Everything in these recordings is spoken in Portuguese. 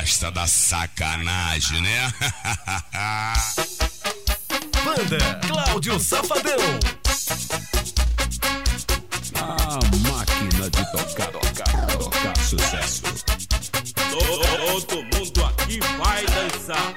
gosta da sacanagem, né? Banda Cláudio Safadão. A máquina de tocar sucesso. Todo mundo aqui vai dançar.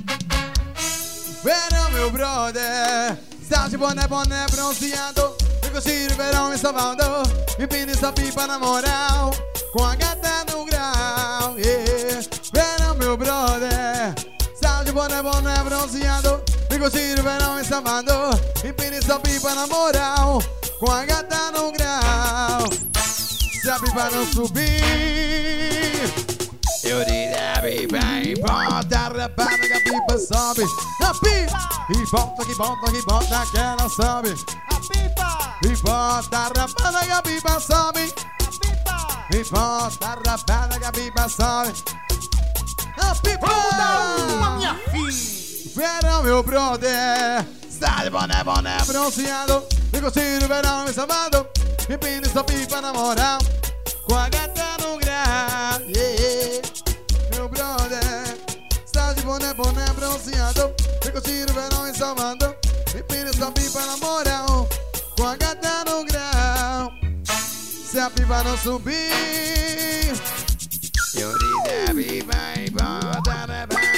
Verão, meu brother, está de boné bronzeado. Eu curtir o verão em Salvador, empina essa pipa na moral, com a gata no grau, yeah. Verão, meu brother, está de boné bronzeado. Eu curtir o verão em Salvador, empina essa pipa na moral, com a gata no grau. Se a pipa não subir, eu diria a pipa e bota a rapada que a pipa sobe. A pipa e bota que ela sobe. A pipa E bota a rapada que a pipa sobe. A pipa E bota a rapada que a pipa sobe. A pipa minha filha. Verão, meu brother, está de boné bronzeado. E curtir o verão em Salvador, empina essa pipa na moral, com a gata no grau, yeah. Meu brother, está de boné bronzeado. E curtir o verão em Salvador, empina essa pipa na moral, com a gata no grau. Se a pipa não subir, eu disse a pipa e bota na bala.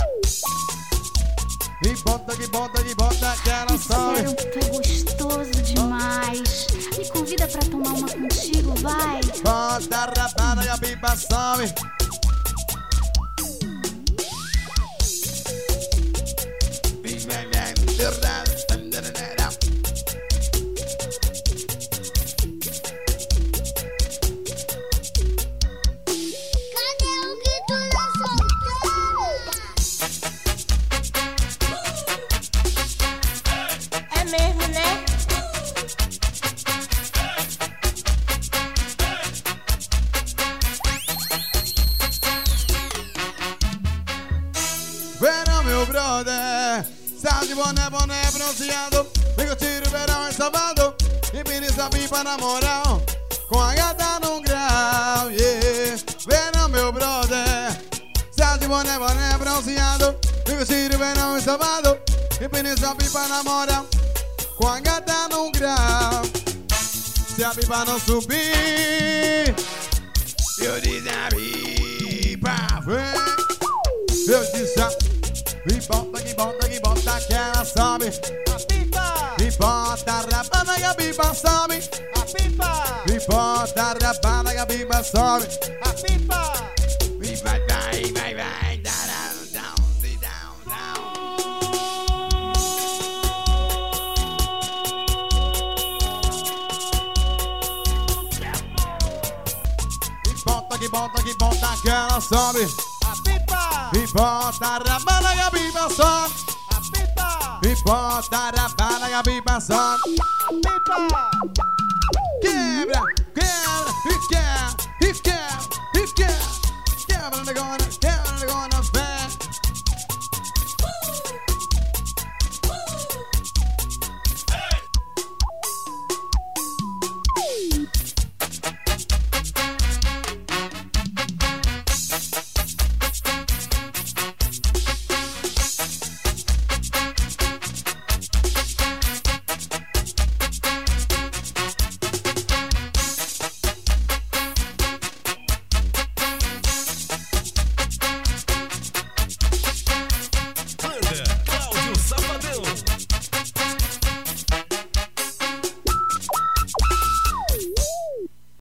E bota que ela sobe. Sério, tu é gostoso demais. Me convida pra tomar uma contigo, vai. Bota a rapada que a pipa sobe. Cadê o grito da solteira? É mesmo, né? Verão, meu brother, está de boné bronzeado. Vem curtir o verão em Salvador, empina essa pipa na moral, com a gata no grau, yeah. Verão, meu brother, está de boné bronzeado. Vem curtir o verão em Salvador, empina essa pipa na moral, com a gata no grau. Se a pipa não subir, eu disse a pipa vem. Eu disse a que bota que ela sobe. A pipa E bota a rapada que a pipa sobe. A pipa E bota a rapada que a pipa sobe. A pipa E vai, down, down. E bota que ela sobe. A pipa E bota a rapada que a pipa sobe. A pipa E bota a rapada que a pipa sobe. A pipa Quebra, e quebra. Quebra, negona,